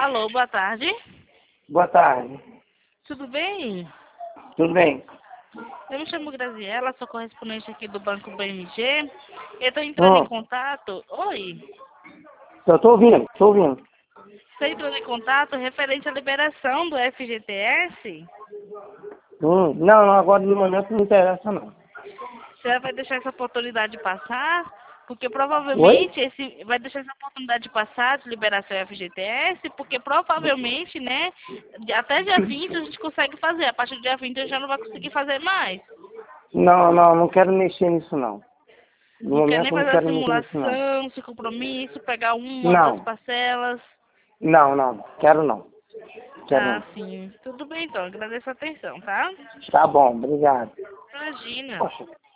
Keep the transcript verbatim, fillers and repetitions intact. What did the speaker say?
Alô, boa tarde. Boa tarde. Tudo bem? Tudo bem? Eu me chamo Graziela, sou correspondente aqui do Banco B M G. Eu estou entrando em Hum, contato. Oi. eu tô ouvindo, tô ouvindo. Estou entrando em contato referente à liberação do F G T S. Hum, não, não, agora no momento não interessa não. Você vai deixar essa oportunidade passar? Porque Oi? provavelmente esse vai deixar essa oportunidade passar de liberar seu F G T S, porque provavelmente, né, de- até dia vinte a gente consegue fazer. A partir do dia vinte eu já não vai conseguir fazer mais. Não, não, não quero mexer nisso não. No Não quer nem momento eu não fazer a quero mexer nisso não. simulação, se compromisso, pegar uma ou duas Não, parcelas. não, não, quero não. Quero Ah, não. sim. Tudo bem então, agradeço a atenção, tá? Tá bom, obrigado. Imagina. Poxa.